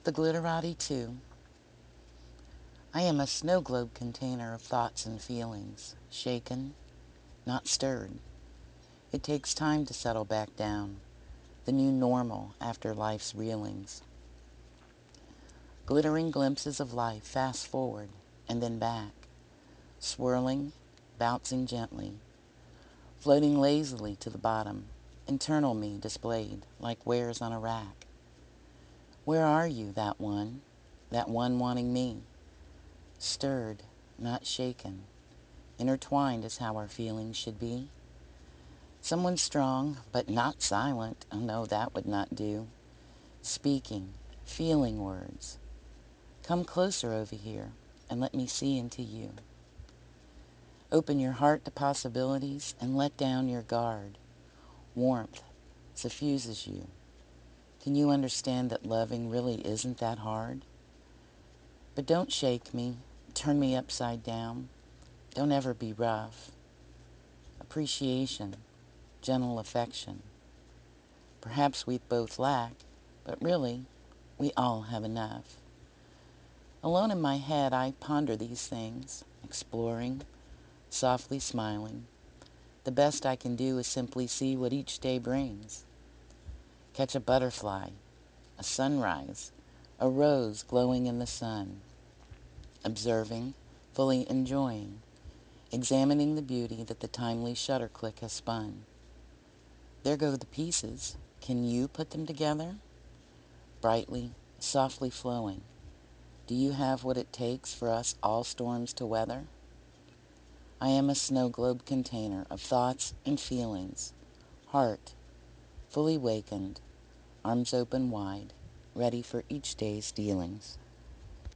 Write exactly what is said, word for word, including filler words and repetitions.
The Glitterati two. I am a snow globe container of thoughts and feelings, shaken, not stirred. It takes time to settle back down, the new normal after life's reelings. Glittering glimpses of life fast forward and then back, swirling, bouncing gently, floating lazily to the bottom, internal me displayed like wares on a rack. Where are you, that one, that one wanting me? Stirred, not shaken. Intertwined is how our feelings should be. Someone strong, but not silent. Oh no, that would not do. Speaking, feeling words. Come closer over here and let me see into you. Open your heart to possibilities and let down your guard. Warmth suffuses you. Can you understand that loving really isn't that hard? But don't shake me, turn me upside down. Don't ever be rough. Appreciation, gentle affection. Perhaps we both lack, but really, we all have enough. Alone in my head, I ponder these things, exploring, softly smiling. The best I can do is simply see what each day brings. Catch a butterfly, a sunrise, a rose glowing in the sun. Observing, fully enjoying, examining the beauty that the timely shutter click has spun. There go the pieces. Can you put them together? Brightly, softly flowing. Do you have what it takes for us all storms to weather? I am a snow globe container of thoughts and feelings, heart fully wakened, arms open wide, ready for each day's dealings.